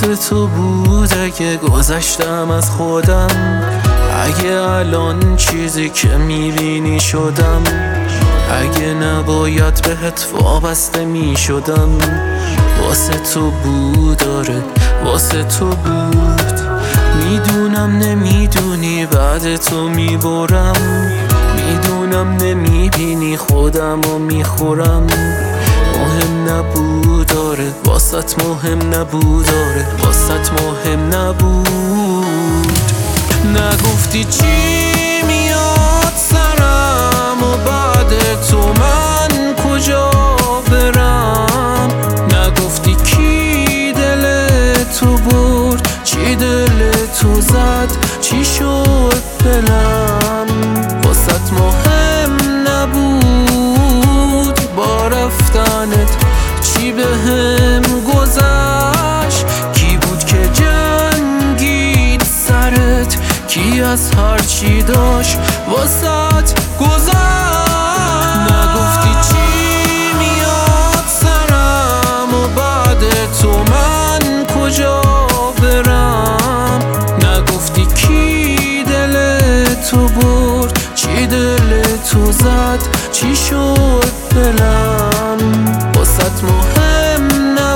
واسه تو بود اگه گذشتم از خودم، اگه الان چیزی که میبینی شدم، اگه نباید بهت وابسته میشدم. واسه تو بود، آره واسه تو بود. میدونم نمیدونی بعد تو میبرم، میدونم نمیبینی خودم و میخورم. مهم نبود، آره واسط مهم نبود، آره واسط مهم نبود. نگفتی چی میاد سرم و بعد تو من کجا برم. نگفتی کی دل تو برد، چی دل تو زد، چی شد دلم. واسط مهم نبود با رفتنت چی بهم گذشت. کی بود که جنگید سرت، کی از هر چی داشت واسط گذشت. نگفتی چی میاد سرم و بعد تو من کجا برم. نگفتی کی دل تو برد، چی دل تو زد، چی شد دلم. واسط مهم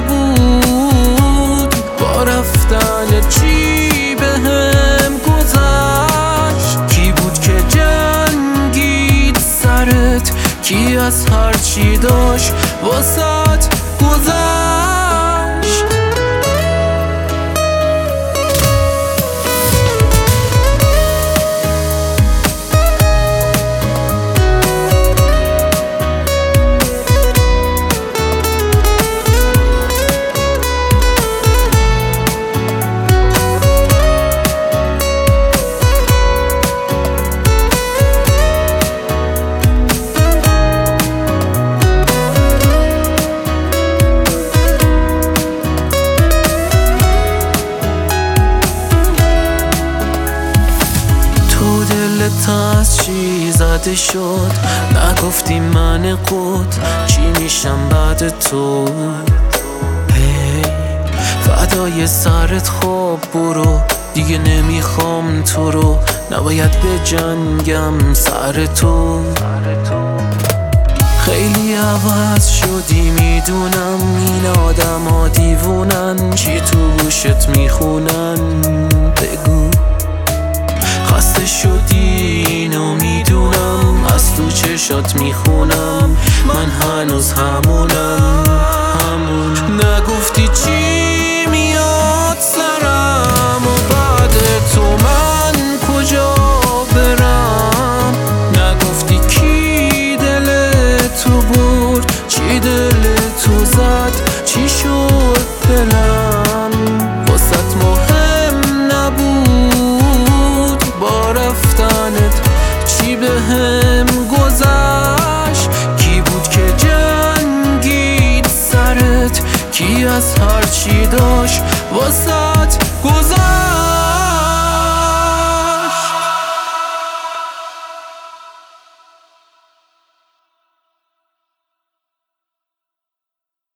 نبود با رفتن چی بهم گذشت. کی بود که جنگید سرت، کی از هر چی داشت واسط گذشت. از چی زده شد، نگفتی من قد چی میشم بعد تو. فدای سرت خواب برو، دیگه نمیخوام تو رو، نباید به جنگم سر تو. خیلی عوض شدی میدونم، این آدم ها دیوونن، چی تو گوشت میخونن بگو. خسته شدی اینو میدونم، از تو چشات میخونم، من هنوز همونم. نگفتی چی میاد سرم و بعد تو من کجا برم. نگفتی کی دل تو برد، چی دل تو زد، چی شد دلم. واسط مهم نبود با رفتنت چی بهم گذشت. کی بود که جنگید سرت، کی از هر چی داشت واسه